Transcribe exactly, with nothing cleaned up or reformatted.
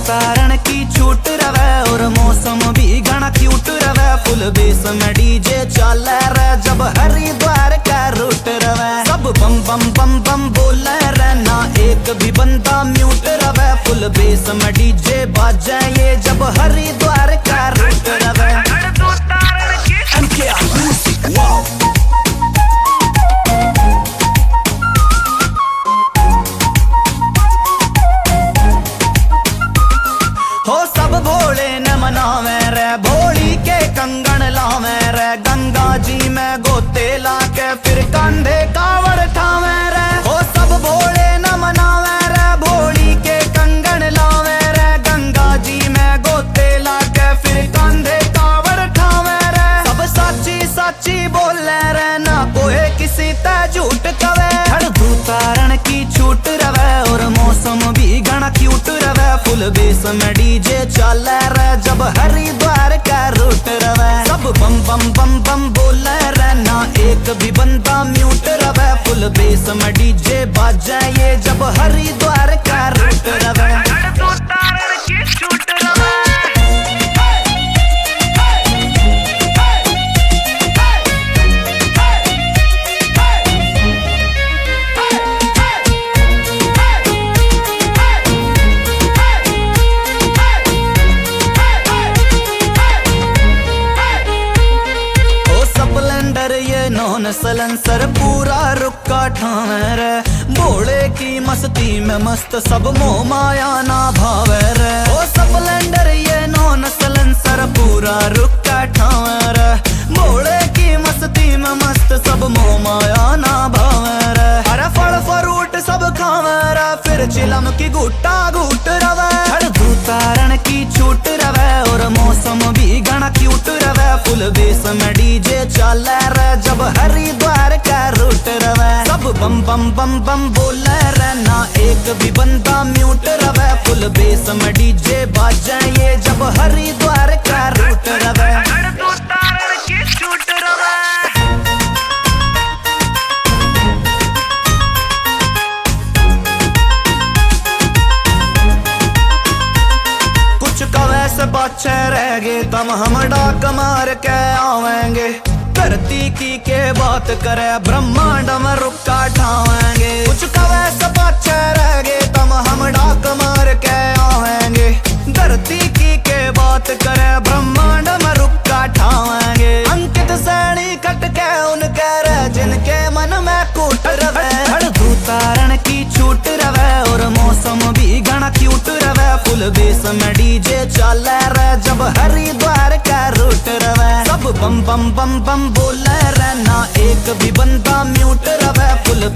उतारण की छूट रवे और मौसम भी घना क्यूट रवे। फुल बेस में डीजे चले रे जब हरिद्वार का रूट रवे। सब बम बम बम बम बोले रे ना एक भी बंदा म्यूट रवे। फुल बेस में डीजे बाजे ये जब हरिद्वार का रूट रवे। हो सब भोले न मनावे रे भोली के कंगन लावे रे। गंगा जी में गोते लाके फिर कंधे कावड़ ठावे रे। हो सब भोले न मनावे रे भोली के कंगन लावे रे। गंगा जी में गोते लाके फिर कंधे कावड़ ठावे रे। सब साची साची बोले रे ना कोई किसी ते झूठ कवे। उतारण की छूट रवे और मौसम भी घना क्यूट रवे। फुल बेस में डीजे चले रे जब हरिद्वार का रूट रवे। सब बम बम बम बम बोले रे ना एक भी बंदा म्यूट रवे। फुल बेस में डीजे बाजे ये जब हरिद्वार का रूट रवे। उतारण की छूट रवे। ये नॉन सलेंसर पूरा रुका ठावे रे। भोले की मस्ती में मस्त सब मोह माया ना भावे रे। ओ स्प्लेंडर ये नॉन सलेंसर पूरा रुका ठावे रे। भोले की मस्ती में मस्त सब मोह माया ना भावे रे। अरे फल फ्रूट सब खावे रे फिर चिलम की गुट्टा घूट रवे। उतारण की छूट रवे और मौसम भी घना क्यूट रवे। फुल बेस में डीजे चले रे जब हरिद्वार का रूट रवे। सब बम बम बम बम बोले रे ना एक भी बंदा म्यूट रवे। फुल बेस में डीजे बाजे ये जब हरिद्वार का रूट रवे। उतारण की छूट रवे। से पाछे रह गए तम हम डाक मार के आवेंगे। धरती की के बात करे ब्रह्मांड में रुका ठावेंगे। कुछ कवे से पाछे रह गए तम हम डाक मार के आवेंगे। धरती की के बात करे ब्रह्मांड में रुका ठावेंगे। अंकित सैनी कट के उनके रह जिनके मन में कूट रवे। उतारण की छूट रवे और मौसम भी घना क्यूट रवे। फुल बेस में डीजे चले रे जब हरिद्वार का रूट रवे। सब बम बम बम बम बोले रे ना एक भी बंदा म्यूट रवे। फुल